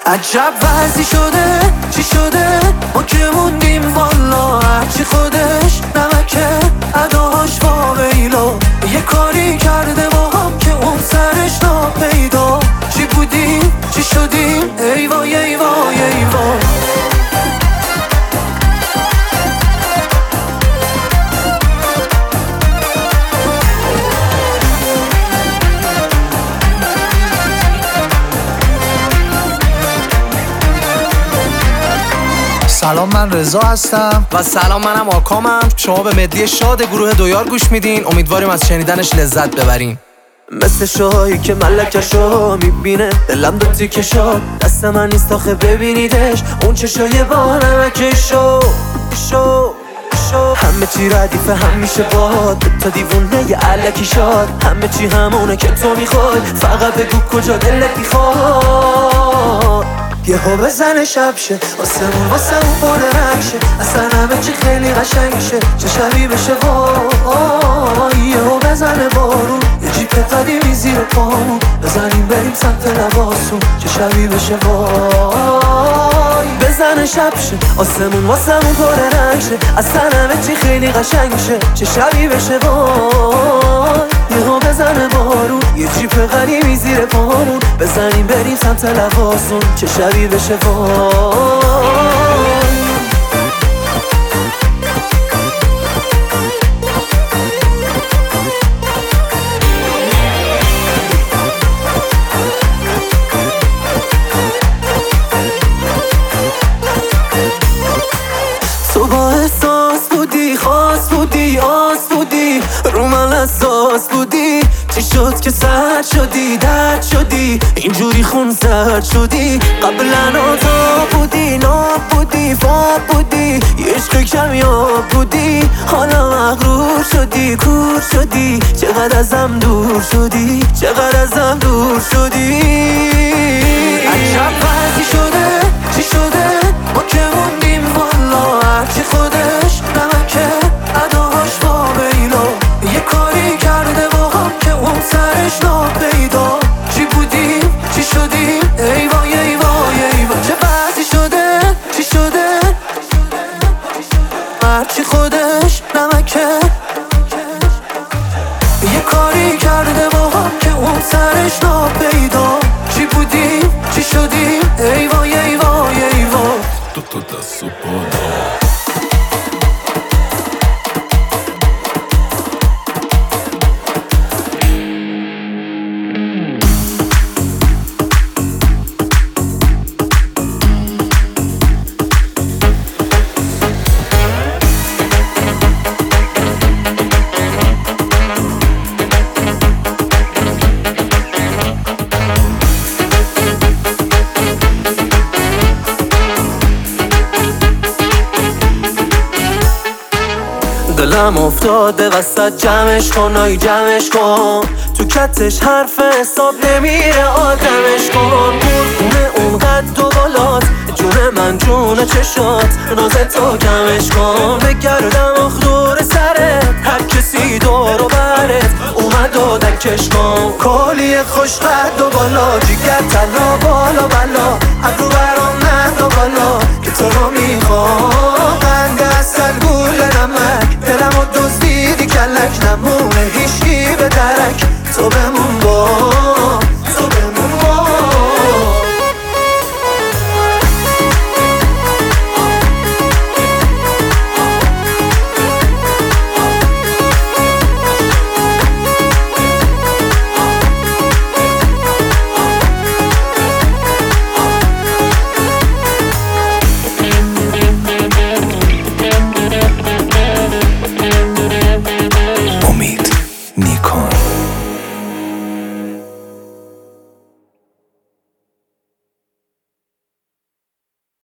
عجب وضعی شده چی شده ما که موندیم والا، هرچی خودش نمکه اداش واویلا. یه کاری کرده با هم که اون سرش ناپیدا. چی بودیم چی شدیم ای وای ای وای ای وای. سلام، من رضا هستم. و سلام، منم آکامم. شما به مدلی شاد گروه دویار گوش میدین. امیدواریم از شنیدنش لذت ببرین. مثل شاهی که ملکشو میبینه دلم دو تیکه شد، دست من نیست آخه ببینیدش اون چشای با نمکشو همه چی ردیفه همیشه باد تا دیوونه یه علکی شاد. همه چی همونه که تو میخوای، فقط بگو کجا دلت میخواد. یهو بزنه شب شه واسمون پر رنگ شه، اصلا همه چی خیلی قشنگ شه، چه شبی بشه وای. یهو بزنه بارون یه جیپ قدیمی زیر پامون، بزنیم بریم سمت لباسون، چه شبی بشه وای. بزنه شب شه واسمون پر رنگ شه، اصلا همه چی خیلی قشنگ شه، چه شبی بشه وای. یهو بزنه بارون یه جیپ قدیمی زیر پامون، بزنیم بریم سمت لباسون، چه شبی بشه وای. تو با احساس بودی، خاص بودی، آس بودی، رو من اساس بودی. چی شد که سرد شدی، درد شدی، اینجوری خون زرد شدی. قبلا تا بودی، ناب بودی، فاب بودی، یه عشق کمیاب بودی. حالا مغرور شدی، کور شدی، چقدر ازم دور شدی، چقدر ازم دور شدی. عجب وضعی شده چی شده ما که موندیم والا، هرچی خودش نمکه اداش واویلا. یه کاری کرده با هم که اون سرش ناپیدا. چی بودیم چی شدیم ای وای ای وای ای وای. چه وضعی شده چی شده هرچی خودش نمکه. یه کاری کرده با هم که اون سرش ناپیدا. چی بودیم چی شدیم ای وای ای وای ای وای. Tutto da supporto. دلم افتاده وسط جمعش کن، آی جمعش کن. تو کتش حرف حساب نمیره آدمش کن. قربونه اون قد و بالات، جون من جون چشات، ناز تو کمش کن. بگردم آخ دور سرت، هر کسی دور و برت اومد و دکش کن. کالی خوش قد و بالا، جیگر تلا بالا بالا، ابرو برام نه و بالا که تو رو میخوام. قند اصل گول نمک، دلمو دزدیدی کلک، نمونه هیچی به درک، تو به